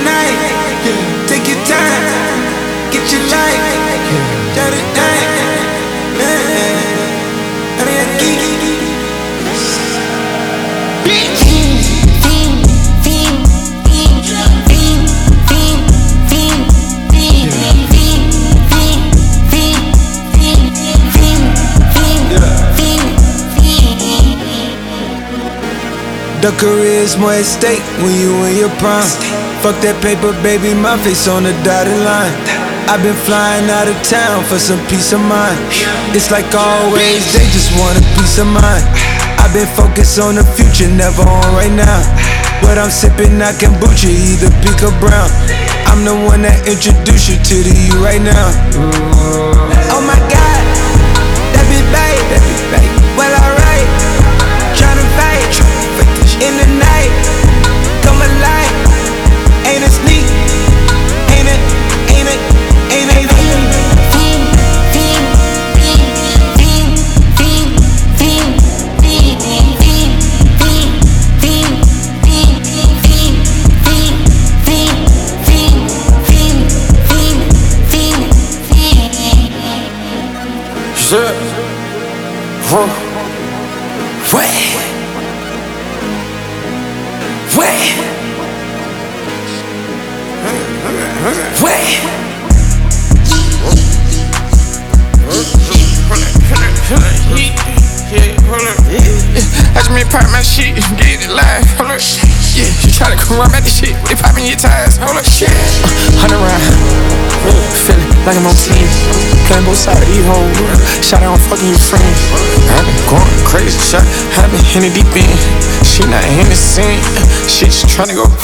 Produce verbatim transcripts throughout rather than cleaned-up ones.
night, take your time, get your life, shut it down. The career's more at stake when you in your prime. Fuck that paper, baby, my face on the dotted line. I've been flying out of town for some peace of mind. It's like always, they just want a peace of mind. I've been focused on the future, never on right now. What I'm sipping, I kombucha, either pink or brown. I'm the one that introduced you to the you right now. Oh my God, that be babe, that be babe. Well, alright, tryna fight in the night, come alive. Ain't it sneak? Ain't it? Ain't it? Ain't it? Shit. Whoa. Wait. Wait. Wait. I just been pop my shit, get it live, hold up. Yeah, you try to come around at this shit, they poppin' your tires, hold up. Shit. Uh, Hundred round, feeling like I'm on team, playing both sides of these hoes. Shot out, I'm fucking your friends. I been going crazy, shot, I been in the deep end. She not in the scene, she just tryna go.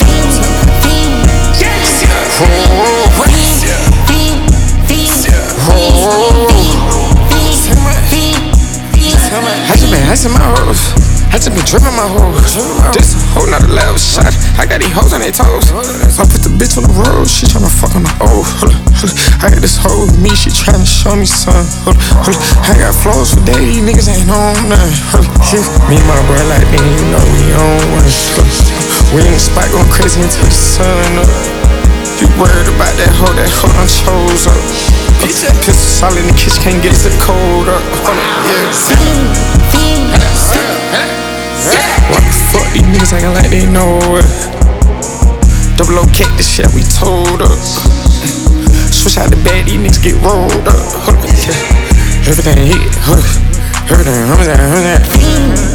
I just been icing my hoes, I just been dripping my hoes. This whole nother level shot, I got these hoes on their toes. I put the bitch on the road, she tryna fuck on the old. I got this hoe with me, she tryna show me something. I got flows for days, niggas ain't on nothing. Me and my bro like me, you know we on one. We in the spot going crazy until the sun up. You worried about that hoe, that hoe done chose up. Pistol solid in the kitchen, can't get us the cold up. Why the fuck these niggas actin' like they know it? Double O K, this shit we told up. Switch out the bag, these niggas get rolled up. Everything hit, everything, everything.